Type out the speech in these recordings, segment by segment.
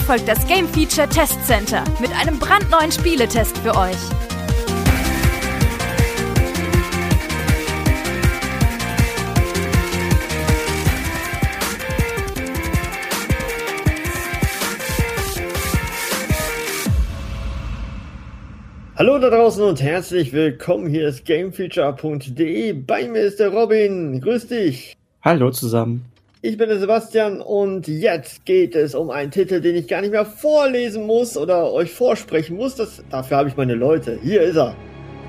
folgt das Game Feature Test Center mit einem brandneuen Spieletest für euch. Hallo da draußen und herzlich willkommen. Hier ist Gamefeature.de. Bei mir ist der Robin. Grüß dich. Hallo zusammen. Ich bin der Sebastian und jetzt geht es um einen Titel, den ich gar nicht mehr vorlesen muss oder euch vorsprechen muss. Dafür habe ich meine Leute. Hier ist er.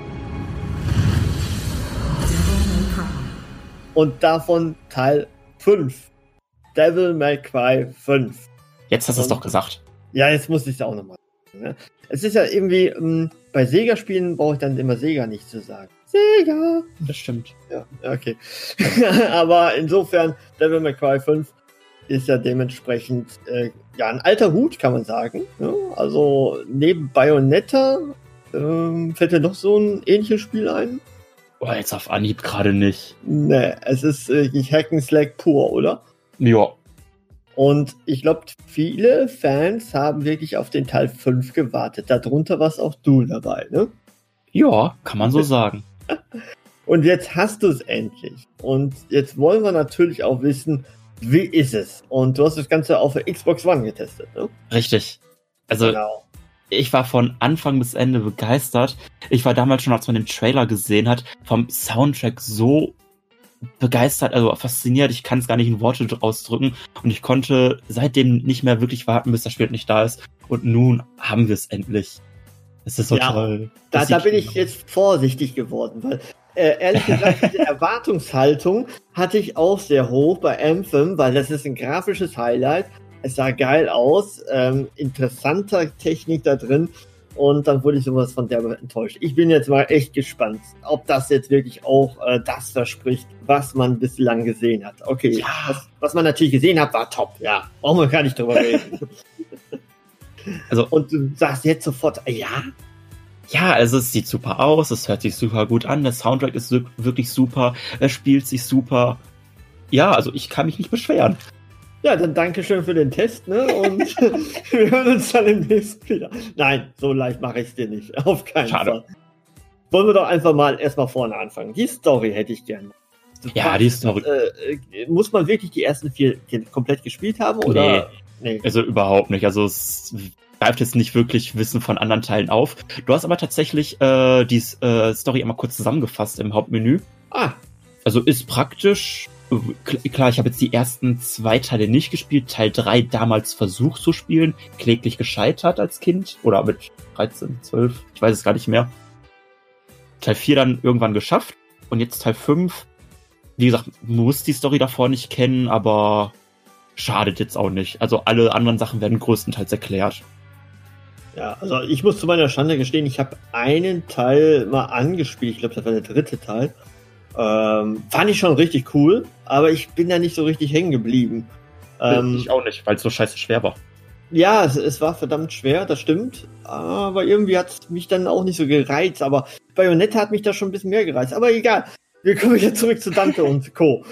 Und davon Teil 5. Devil May Cry 5. Jetzt hast du es doch gesagt. Ja, jetzt muss ich es auch nochmal sagen. Ne? Es ist ja irgendwie, bei Sega-Spielen brauche ich dann immer Sega nicht zu sagen. Sega! Das stimmt. Ja, okay. Aber insofern, Devil May Cry 5 ist ja dementsprechend ein alter Hut, kann man sagen. Ja, also neben Bayonetta fällt dir noch so ein ähnliches Spiel ein? Boah, jetzt auf Anhieb gerade nicht. Nee, es ist Hack'n'Slack pur, oder? Ja. Und ich glaube, viele Fans haben wirklich auf den Teil 5 gewartet. Darunter warst auch du dabei, ne? Ja, kann man so sagen. Und jetzt hast du es endlich. Und jetzt wollen wir natürlich auch wissen, wie ist es? Und du hast das Ganze auf der Xbox One getestet, ne? Richtig. Also, genau. Ich war von Anfang bis Ende begeistert. Ich war damals schon, als man den Trailer gesehen hat, vom Soundtrack so begeistert, also fasziniert, ich kann es gar nicht in Worte ausdrücken und ich konnte seitdem nicht mehr wirklich warten, bis das Spiel nicht da ist und nun haben wir es endlich. Es ist so toll. Da bin ich jetzt vorsichtig geworden, weil ehrlich gesagt, diese Erwartungshaltung hatte ich auch sehr hoch bei Anthem, weil das ist ein grafisches Highlight, es sah geil aus, interessanter Technik da drin. Und dann wurde ich sowas von derbe enttäuscht. Ich bin jetzt mal echt gespannt, ob das jetzt wirklich auch das verspricht, was man bislang gesehen hat. Okay, ja. Was man natürlich gesehen hat, war top. Ja, brauchen wir gar nicht drüber reden. Also, und du sagst jetzt sofort, ja? Ja, also es sieht super aus, es hört sich super gut an, der Soundtrack ist wirklich super, er spielt sich super. Ja, also ich kann mich nicht beschweren. Ja, dann danke schön für den Test, ne? Und wir hören uns dann im nächsten wieder. Nein, so leicht mache ich es dir nicht. Auf keinen Fall. Wollen wir doch einfach mal erstmal vorne anfangen. Die Story hätte ich gerne. Die Story. Muss man wirklich die ersten 4 komplett gespielt haben? Oder? Nee. Also überhaupt nicht. Also es greift jetzt nicht wirklich Wissen von anderen Teilen auf. Du hast aber tatsächlich die Story einmal kurz zusammengefasst im Hauptmenü. Also ist praktisch. Klar, ich habe jetzt die ersten 2 Teile nicht gespielt, Teil 3 damals versucht zu spielen, kläglich gescheitert als Kind, oder mit 13, 12, ich weiß es gar nicht mehr. Teil 4 dann irgendwann geschafft und jetzt Teil 5, wie gesagt, muss die Story davor nicht kennen, aber schadet jetzt auch nicht. Also alle anderen Sachen werden größtenteils erklärt. Ja, also ich muss zu meiner Schande gestehen, ich habe einen Teil mal angespielt, ich glaube, das war der 3. Teil. Fand ich schon richtig cool, aber ich bin da nicht so richtig hängen geblieben. Ich auch nicht, weil es so scheiße schwer war. Ja, es war verdammt schwer, das stimmt. Aber irgendwie hat es mich dann auch nicht so gereizt. Aber Bayonetta hat mich da schon ein bisschen mehr gereizt. Aber egal, wir kommen wieder zurück zu Dante und Co.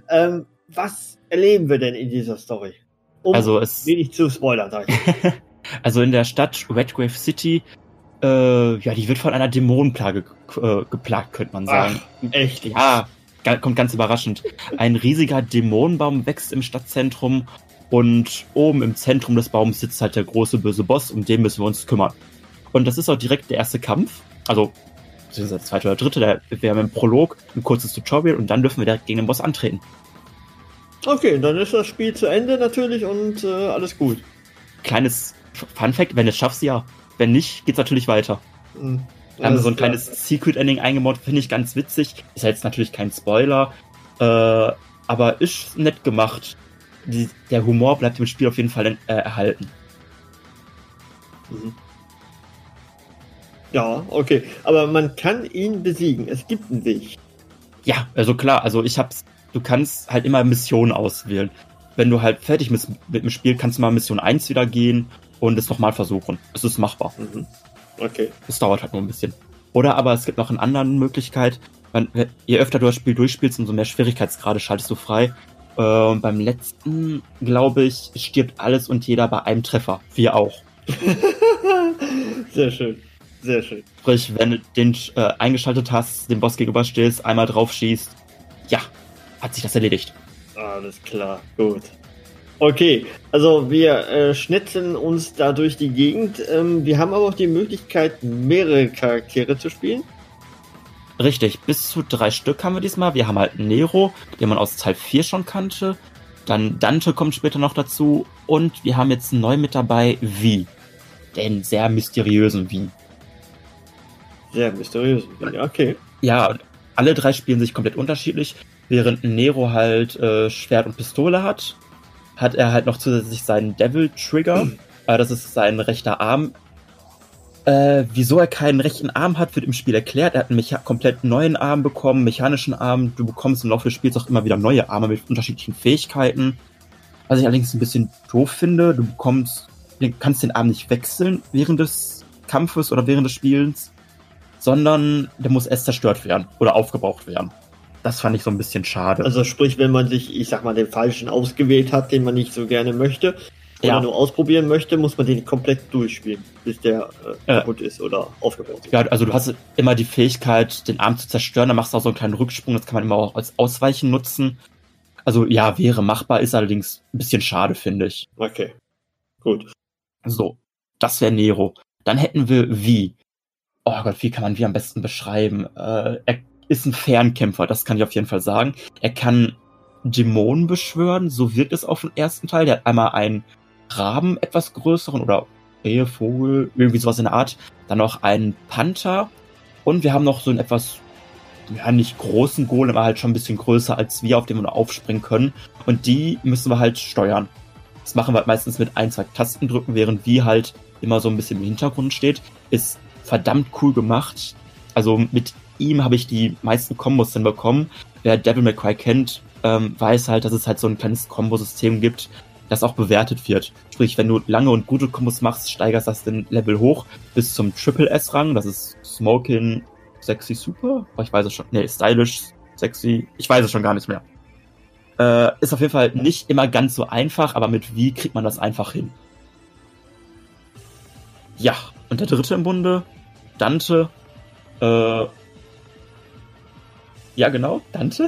Was erleben wir denn in dieser Story? Wenig zu spoilern, sag ich. Also in der Stadt Redgrave City, die wird von einer Dämonenplage geplagt, könnte man sagen. Ach, echt? Ja, kommt ganz überraschend. Ein riesiger Dämonenbaum wächst im Stadtzentrum und oben im Zentrum des Baums sitzt halt der große böse Boss, um den müssen wir uns kümmern. Und das ist auch direkt der erste Kampf, also der 2. oder 3. Wir haben im Prolog ein kurzes Tutorial und dann dürfen wir direkt gegen den Boss antreten. Okay, dann ist das Spiel zu Ende natürlich und alles gut. Kleines Funfact, wenn du es schaffst, ja. Wenn nicht, geht's natürlich weiter. Da haben wir so ein kleines Secret-Ending eingebaut, finde ich ganz witzig. Ist ja jetzt natürlich kein Spoiler, aber ist nett gemacht. Der Humor bleibt im Spiel auf jeden Fall erhalten. Ja, okay. Aber man kann ihn besiegen. Es gibt einen Weg. Ja, also klar. Also du kannst halt immer Missionen auswählen. Wenn du halt fertig bist mit dem Spiel, kannst du mal Mission 1 wieder gehen und es nochmal versuchen. Es ist machbar. Okay. Es dauert halt nur ein bisschen. Oder aber es gibt noch eine andere Möglichkeit. Je öfter du das Spiel durchspielst, umso mehr Schwierigkeitsgrade schaltest du frei. Und beim letzten, glaube ich, stirbt alles und jeder bei einem Treffer. Wir auch. Sehr schön. Sehr schön. Sprich, wenn du den eingeschaltet hast, dem Boss gegenüberstehst, einmal drauf schießt, ja, hat sich das erledigt. Alles klar, gut. Okay, also wir schnetzeln uns da durch die Gegend. Wir haben aber auch die Möglichkeit, mehrere Charaktere zu spielen. Richtig, bis zu 3 Stück haben wir diesmal. Wir haben halt Nero, den man aus Teil 4 schon kannte. Dann Dante kommt später noch dazu. Und wir haben jetzt neu mit dabei Vi. Den sehr mysteriösen Vi. Sehr mysteriös, okay. Ja, alle 3 spielen sich komplett unterschiedlich. Während Nero halt Schwert und Pistole hat er halt noch zusätzlich seinen Devil Trigger. Das ist sein rechter Arm. Wieso er keinen rechten Arm hat, wird im Spiel erklärt. Er hat einen komplett neuen Arm bekommen, mechanischen Arm. Du bekommst im Laufe des Spiels auch immer wieder neue Arme mit unterschiedlichen Fähigkeiten. Was ich allerdings ein bisschen doof finde, du kannst den Arm nicht wechseln während des Kampfes oder während des Spielens, sondern der muss erst zerstört werden oder aufgebraucht werden. Das fand ich so ein bisschen schade. Also sprich, wenn man sich, ich sag mal, den falschen ausgewählt hat, den man nicht so gerne möchte, oder nur ausprobieren möchte, muss man den komplett durchspielen, bis der kaputt ist oder aufgebaut ist. Ja, also du hast immer die Fähigkeit, den Arm zu zerstören, dann machst du auch so einen kleinen Rücksprung, das kann man immer auch als Ausweichen nutzen. Also ja, wäre machbar, ist allerdings ein bisschen schade, finde ich. Okay, gut. So, das wäre Nero. Dann hätten wir Vi. Oh Gott, wie kann man Vi am besten beschreiben? Er ist ein Fernkämpfer, das kann ich auf jeden Fall sagen. Er kann Dämonen beschwören, so wirkt es auf den ersten Teil. Der hat einmal einen Raben, etwas größeren, oder Vogel, irgendwie sowas in der Art. Dann noch einen Panther. Und wir haben noch so einen etwas, ja, nicht großen Golem, aber halt schon ein bisschen größer als wir, auf dem wir aufspringen können. Und die müssen wir halt steuern. Das machen wir halt meistens mit 1-2 Tastendrücken, während wir halt immer so ein bisschen im Hintergrund steht. Ist verdammt cool gemacht. Also mit ihm habe ich die meisten Kombos dann bekommen. Wer Devil May Cry kennt, weiß halt, dass es halt so ein kleines Kombosystem gibt, das auch bewertet wird. Sprich, wenn du lange und gute Kombos machst, steigerst das den Level hoch bis zum Triple S-Rang. Das ist Smoking, Sexy Super? Oh, ich weiß es schon. Nee, Stylish, Sexy. Ich weiß es schon gar nicht mehr. Ist auf jeden Fall nicht immer ganz so einfach, aber mit wie kriegt man das einfach hin? Ja, und der dritte im Bunde, Dante. Ja, genau, Dante.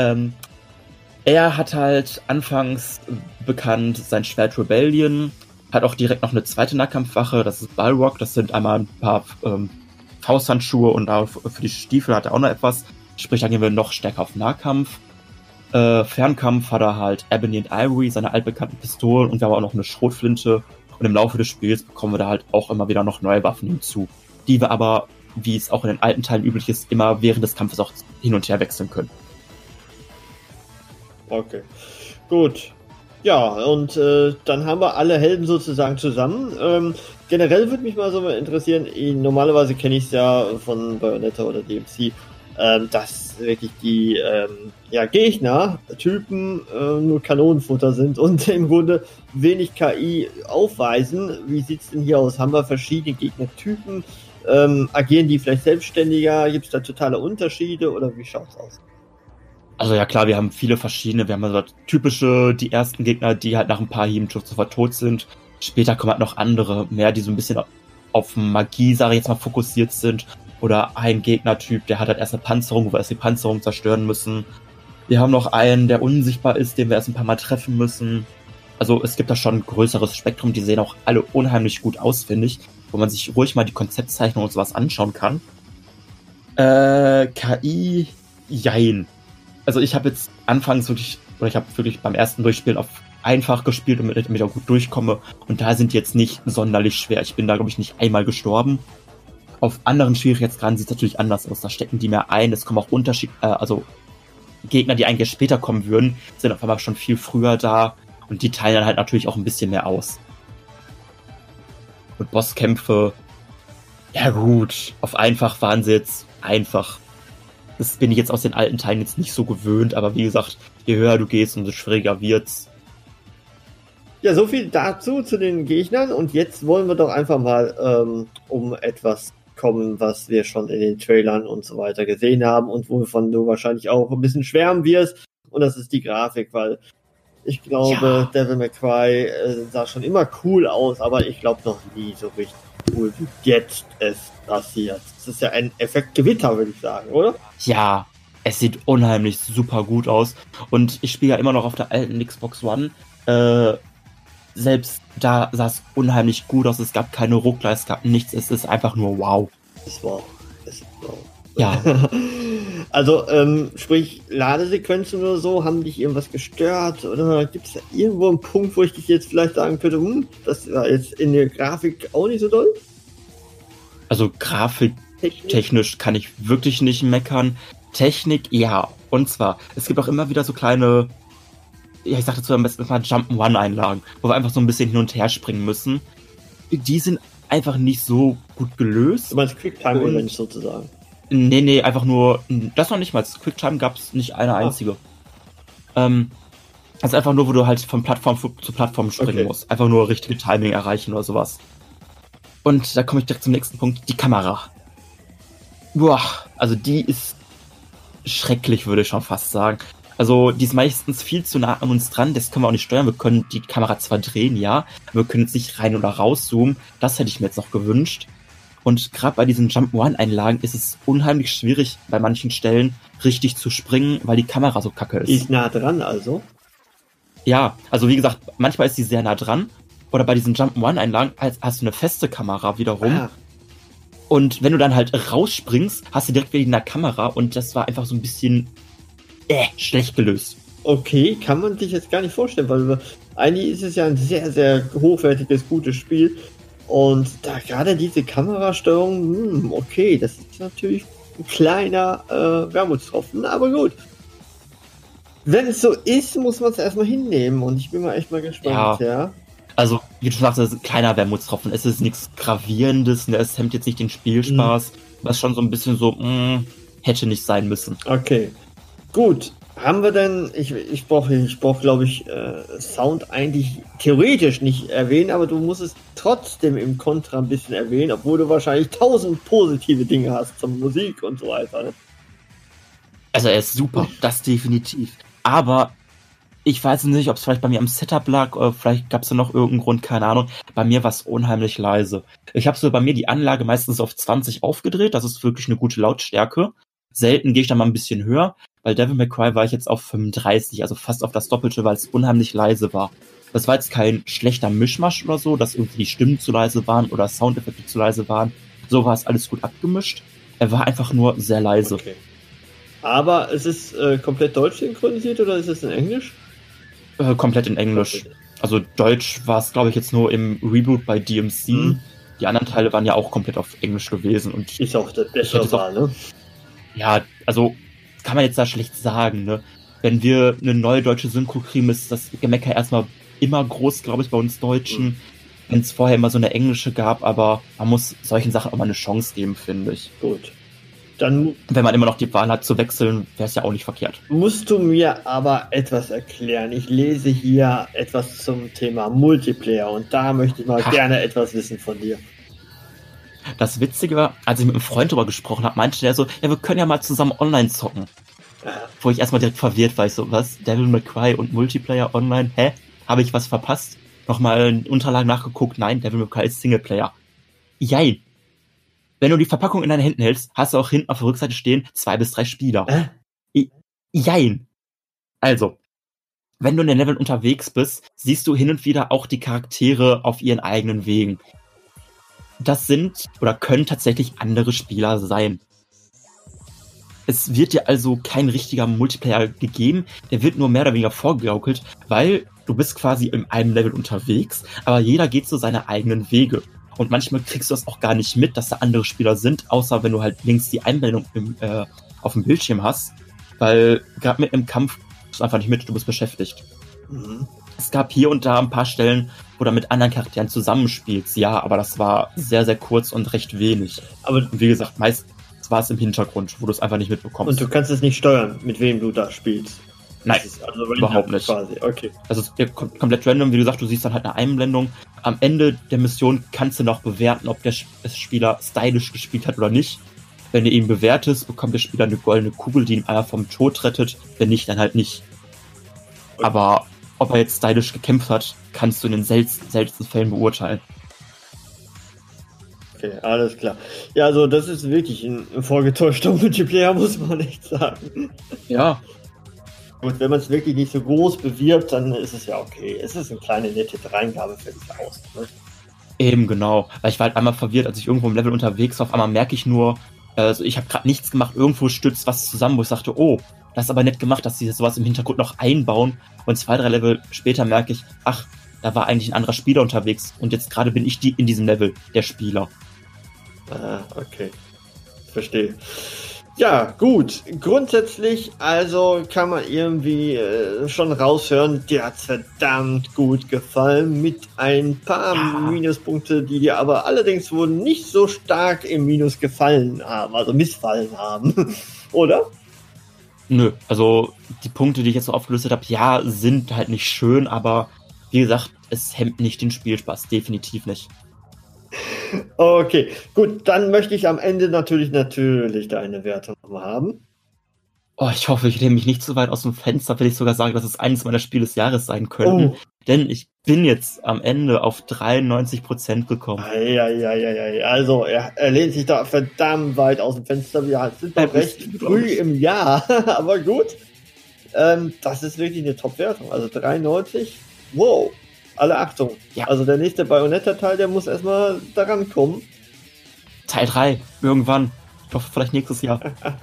Er hat halt anfangs bekannt sein Schwert Rebellion, hat auch direkt noch eine zweite Nahkampfwaffe, das ist Balrog, das sind einmal ein paar Fausthandschuhe und auch für die Stiefel hat er auch noch etwas, sprich, da gehen wir noch stärker auf Nahkampf. Fernkampf hat er halt Ebony and Ivory, seine altbekannten Pistolen, und wir haben auch noch eine Schrotflinte, und im Laufe des Spiels bekommen wir da halt auch immer wieder noch neue Waffen hinzu, die wir aber, wie es auch in den alten Teilen üblich ist, immer während des Kampfes auch hin und her wechseln können. Okay, gut. Ja, und dann haben wir alle Helden sozusagen zusammen. Generell würde mich mal so interessieren, normalerweise kenne ich es ja von Bayonetta oder DMC, dass wirklich die Gegner-Typen nur Kanonenfutter sind und im Grunde wenig KI aufweisen. Wie sieht's denn hier aus? Haben wir verschiedene Gegnertypen? Agieren die vielleicht selbstständiger? Gibt es da totale Unterschiede oder wie schaut's aus? Also ja klar, wir haben viele verschiedene. Wir haben also typische, die ersten Gegner, die halt nach ein paar Hieben sofort tot sind. Später kommen halt noch andere, mehr die so ein bisschen auf Magie, sage ich jetzt mal, fokussiert sind. Oder ein Gegnertyp, der hat halt erst eine Panzerung, wo wir erst die Panzerung zerstören müssen. Wir haben noch einen, der unsichtbar ist, den wir erst ein paar Mal treffen müssen. Also es gibt da schon ein größeres Spektrum. Die sehen auch alle unheimlich gut aus, finde ich. Wo man sich ruhig mal die Konzeptzeichnung und sowas anschauen kann. KI, jein. Also ich habe jetzt anfangs wirklich, oder ich habe wirklich beim ersten Durchspielen auf einfach gespielt, damit ich auch gut durchkomme. Und da sind die jetzt nicht sonderlich schwer. Ich bin da, glaube ich, nicht einmal gestorben. Auf anderen Schwierigkeitsgraden sieht es natürlich anders aus. Da stecken die mehr ein. Es kommen auch also Gegner, die eigentlich später kommen würden, sind auf einmal schon viel früher da. Und die teilen dann halt natürlich auch ein bisschen mehr aus. Und Bosskämpfe, ja gut, auf einfach waren sie jetzt einfach. Das bin ich jetzt aus den alten Teilen jetzt nicht so gewöhnt, aber wie gesagt, je höher du gehst, umso schwieriger wird's. Ja, so viel dazu, zu den Gegnern. Und jetzt wollen wir doch einfach mal um etwas kommen, was wir schon in den Trailern und so weiter gesehen haben und wovon du wahrscheinlich auch ein bisschen schwärmen wirst. Und das ist die Grafik, weil ich glaube, Devil May Cry sah schon immer cool aus, aber ich glaube noch nie so richtig cool, wie jetzt es passiert. Das ist ja ein Effektgewitter, würde ich sagen, oder? Ja, es sieht unheimlich super gut aus. Und ich spiele ja immer noch auf der alten Xbox One. Selbst da sah es unheimlich gut aus. Es gab keine Ruckler, es gab nichts. Es ist einfach nur wow. Es ist wow. Ja. Also, sprich, Ladesequenzen oder so, haben dich irgendwas gestört? Oder gibt es da irgendwo einen Punkt, wo ich dich jetzt vielleicht sagen könnte, das war jetzt in der Grafik auch nicht so doll? Also grafiktechnisch kann ich wirklich nicht meckern. Technik, ja. Und zwar, es gibt auch immer wieder so kleine, ich sag dazu am besten mal Jump'n'Run-Einlagen, wo wir einfach so ein bisschen hin und her springen müssen. Die sind einfach nicht so gut gelöst. Du meinst Quicktime-Events sozusagen? Nee, einfach nur, das noch nicht mal. Quicktime gab es nicht eine einzige. Also einfach nur, wo du halt von Plattform zu Plattform springen musst. Einfach nur richtige Timing erreichen oder sowas. Und da komme ich direkt zum nächsten Punkt, die Kamera. Boah, also die ist schrecklich, würde ich schon fast sagen. Also die ist meistens viel zu nah an uns dran, das können wir auch nicht steuern. Wir können die Kamera zwar drehen, ja, aber wir können jetzt nicht rein oder rauszoomen. Das hätte ich mir jetzt noch gewünscht. Und gerade bei diesen Jump'n'Run-Einlagen ist es unheimlich schwierig, bei manchen Stellen richtig zu springen, weil die Kamera so kacke ist. Die ist nah dran also? Ja, also wie gesagt, manchmal ist sie sehr nah dran. Oder bei diesen Jump'n'Run-Einlagen hast du eine feste Kamera wiederum. Ah. Und wenn du dann halt rausspringst, hast du direkt wieder in der Kamera und das war einfach so ein bisschen schlecht gelöst. Okay, kann man sich jetzt gar nicht vorstellen, weil eigentlich ist es ja ein sehr, sehr hochwertiges, gutes Spiel. Und da gerade diese Kamerasteuerung, okay, das ist natürlich ein kleiner Wermutstropfen, aber gut. Wenn es so ist, muss man es erstmal hinnehmen und ich bin mal echt mal gespannt, ja. Also, wie du schon sagst, das ist ein kleiner Wermutstropfen. Es ist nichts Gravierendes, es hemmt jetzt nicht den Spielspaß, was schon so ein bisschen so, hätte nicht sein müssen. Okay, gut. Haben wir denn, ich brauche, glaube ich, Sound eigentlich theoretisch nicht erwähnen, aber du musst es trotzdem im Kontra ein bisschen erwähnen, obwohl du wahrscheinlich 1000 positive Dinge hast zur Musik und so weiter. Ne? Also er ist super, das definitiv. Aber ich weiß nicht, ob es vielleicht bei mir am Setup lag oder vielleicht gab es da noch irgendeinen Grund, keine Ahnung. Bei mir war es unheimlich leise. Ich habe so bei mir die Anlage meistens auf 20 aufgedreht, das ist wirklich eine gute Lautstärke. Selten gehe ich da mal ein bisschen höher. Bei Devil May Cry war ich jetzt auf 35, also fast auf das Doppelte, weil es unheimlich leise war. Das war jetzt kein schlechter Mischmasch oder so, dass irgendwie die Stimmen zu leise waren oder Soundeffekte zu leise waren. So war es alles gut abgemischt. Er war einfach nur sehr leise. Okay. Aber es ist komplett deutsch synchronisiert oder ist es in Englisch? Komplett in Englisch. Also Deutsch war es, glaube ich, jetzt nur im Reboot bei DMC. Die anderen Teile waren ja auch komplett auf Englisch gewesen. Und ist auch das bessere Wahl, ne? Ja, also kann man jetzt da schlecht sagen, ne? Wenn wir eine neue deutsche Synchro kriegen, ist das Gemecker erstmal immer groß, glaube ich, bei uns Deutschen. Wenn es vorher immer so eine englische gab, aber man muss solchen Sachen auch mal eine Chance geben, finde ich. Gut. Dann, wenn man immer noch die Wahl hat zu wechseln, wäre es ja auch nicht verkehrt. Musst du mir aber etwas erklären. Ich lese hier etwas zum Thema Multiplayer und da möchte ich mal gerne etwas wissen von dir. Das Witzige war, als ich mit einem Freund darüber gesprochen habe, meinte der so, ja, wir können ja mal zusammen online zocken. Wo ich erstmal direkt verwirrt war, ich so, was? Devil May Cry und Multiplayer online? Hä? Habe ich was verpasst? Nochmal in Unterlagen nachgeguckt? Nein, Devil May Cry ist Singleplayer. Jein. Wenn du die Verpackung in deinen Händen hältst, hast du auch hinten auf der Rückseite stehen 2 bis 3 Spieler. Jein. Also, wenn du in den Leveln unterwegs bist, siehst du hin und wieder auch die Charaktere auf ihren eigenen Wegen. Das sind oder können tatsächlich andere Spieler sein. Es wird dir also kein richtiger Multiplayer gegeben, der wird nur mehr oder weniger vorgegaukelt, weil du bist quasi in einem Level unterwegs, aber jeder geht so seine eigenen Wege. Und manchmal kriegst du das auch gar nicht mit, dass da andere Spieler sind, außer wenn du halt links die Einblendung auf dem Bildschirm hast, weil gerade mit einem Kampf bist du einfach nicht mit, du bist beschäftigt. Es gab hier und da ein paar Stellen, wo du mit anderen Charakteren zusammenspielst, ja, aber das war sehr, sehr kurz und recht wenig. Aber wie gesagt, meist war es im Hintergrund, wo du es einfach nicht mitbekommst. Und du kannst es nicht steuern, mit wem du da spielst? Nein, also überhaupt nicht. Quasi. Okay. Also es ist komplett random, wie gesagt, du siehst dann halt eine Einblendung. Am Ende der Mission kannst du noch bewerten, ob der Spieler stylisch gespielt hat oder nicht. Wenn du ihn bewertest, bekommt der Spieler eine goldene Kugel, die ihn einmal vom Tod rettet. Wenn nicht, dann halt nicht. Aber ob er jetzt stylisch gekämpft hat, kannst du in den seltensten Fällen beurteilen. Okay, alles klar. Ja, also das ist wirklich ein vorgetäuschter Multiplayer, muss man echt sagen. Ja. Gut, wenn man es wirklich nicht so groß bewirbt, dann ist es ja okay. Es ist eine kleine nette Dreingabe für dich aus. Ne? Eben, genau. Weil ich war halt einmal verwirrt, als ich irgendwo im Level unterwegs war. Auf einmal merke ich nur, also ich habe gerade nichts gemacht, irgendwo stützt was zusammen, wo ich sagte, oh, das ist aber nett gemacht, dass sie sowas im Hintergrund noch einbauen. Und 2-3 Level später merke ich, ach, da war eigentlich ein anderer Spieler unterwegs. Und jetzt gerade bin ich in diesem Level, der Spieler. Ah, okay. Verstehe. Ja, gut. Grundsätzlich, also kann man irgendwie schon raushören, dir hat's verdammt gut gefallen, mit ein paar Minuspunkte, die dir aber allerdings wohl nicht so stark im Minus gefallen haben, also missfallen haben, oder? Nö, also die Punkte, die ich jetzt so aufgelistet habe, ja, sind halt nicht schön, aber wie gesagt, es hemmt nicht den Spielspaß, definitiv nicht. Okay, gut, dann möchte ich am Ende natürlich deine Wertung haben. Oh, ich hoffe, ich nehme mich nicht zu weit aus dem Fenster, will ich sogar sagen, dass es eines meiner Spiele des Jahres sein könnten. Oh. Denn ich bin jetzt am Ende auf 93% gekommen. Also, er lehnt sich da verdammt weit aus dem Fenster. Wir sind doch recht früh im Jahr, aber gut. Das ist wirklich eine Top-Wertung. Also 93, wow. Alle Achtung. Ja. Also der nächste Bayonetta-Teil, der muss erstmal daran kommen. Teil 3, irgendwann. Ich hoffe, vielleicht nächstes Jahr.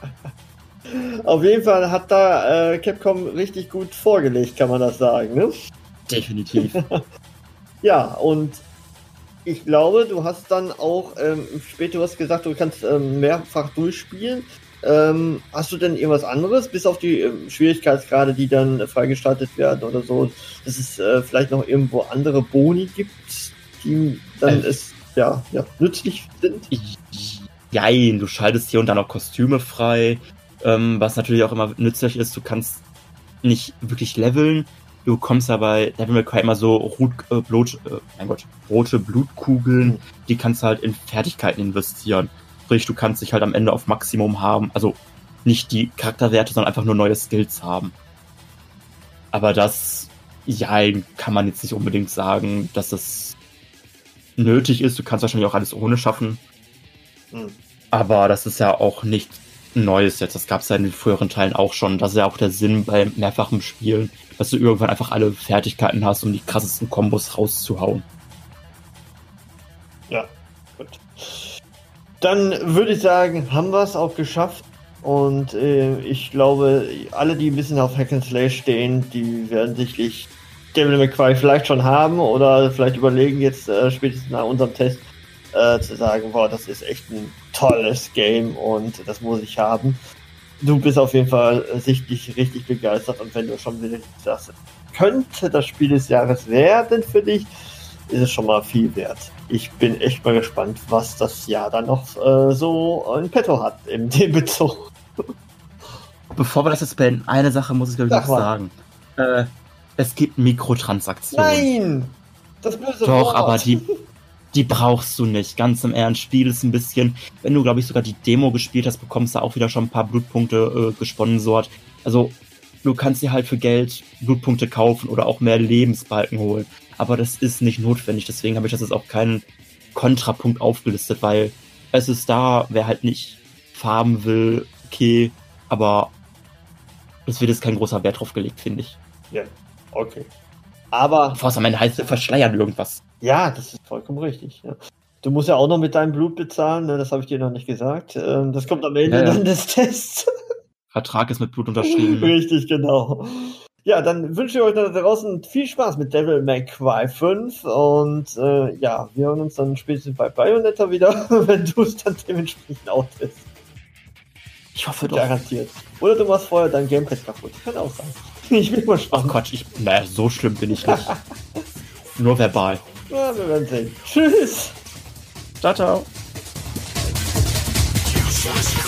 Auf jeden Fall hat da Capcom richtig gut vorgelegt, kann man das sagen, ne? Definitiv. Ja, und ich glaube, du hast dann auch später, du hast gesagt, du kannst mehrfach durchspielen. Hast du denn irgendwas anderes, bis auf die Schwierigkeitsgrade, die dann freigeschaltet werden oder so, dass es vielleicht noch irgendwo andere Boni gibt, die dann nützlich sind? Jein, du schaltest hier und da noch Kostüme frei, was natürlich auch immer nützlich ist. Du kannst nicht wirklich leveln. Du bekommst ja bei Devil May Cry immer so rote Blutkugeln, die kannst du halt in Fertigkeiten investieren. Sprich, du kannst dich halt am Ende auf Maximum haben, also nicht die Charakterwerte, sondern einfach nur neue Skills haben. Aber das, kann man jetzt nicht unbedingt sagen, dass das nötig ist. Du kannst wahrscheinlich auch alles ohne schaffen. Aber das ist ja auch nichts Neues jetzt. Das gab es ja in den früheren Teilen auch schon. Das ist ja auch der Sinn bei mehrfachem Spielen, dass du irgendwann einfach alle Fertigkeiten hast, um die krassesten Kombos rauszuhauen. Ja, gut. Dann würde ich sagen, haben wir es auch geschafft. Und ich glaube, alle, die ein bisschen auf Hack and Slay stehen, die werden sicherlich Devil May Cry vielleicht schon haben oder vielleicht überlegen jetzt spätestens nach unserem Test zu sagen, boah, das ist echt ein tolles Game und das muss ich haben. Du bist auf jeden Fall sichtlich richtig begeistert und wenn du schon wieder sagst, könnte das Spiel des Jahres werden für dich, ist es schon mal viel wert. Ich bin echt mal gespannt, was das Jahr dann noch so in petto hat in dem Bezug. Bevor wir das jetzt beenden, eine Sache muss ich glaube ich noch sagen. Es gibt Mikrotransaktionen. Nein! Das böse Doch, Wort. aber die brauchst du nicht. Ganz im Ernst, Spiel ist ein bisschen, wenn du glaube ich sogar die Demo gespielt hast, bekommst du auch wieder schon ein paar Blutpunkte gesponsort. Also du kannst dir halt für Geld Blutpunkte kaufen oder auch mehr Lebensbalken holen. Aber das ist nicht notwendig, deswegen habe ich das jetzt auch keinen Kontrapunkt aufgelistet, weil es ist da, wer halt nicht farben will, okay, aber es wird jetzt kein großer Wert drauf gelegt, finde ich. Ja, okay. Aber bevor es am Ende heißt, wir verschleiern irgendwas. Ja, das ist vollkommen richtig. Ja. Du musst ja auch noch mit deinem Blut bezahlen, ne? Das habe ich dir noch nicht gesagt. Das kommt am Ende dann des Tests. Vertrag ist mit Blut unterschrieben. Richtig, genau. Ja, dann wünsche ich euch da draußen viel Spaß mit Devil May Cry 5 und wir hören uns dann spätestens bei Bayonetta wieder, wenn du es dann dementsprechend auch testest. Ich hoffe doch. Garantiert. Oder du machst vorher dein Gamepad kaputt. Kann auch sein. Ich bin mal spannend. Ach Quatsch, so schlimm bin ich nicht. Nur verbal. Ja, wir werden sehen. Tschüss. Ciao, ciao.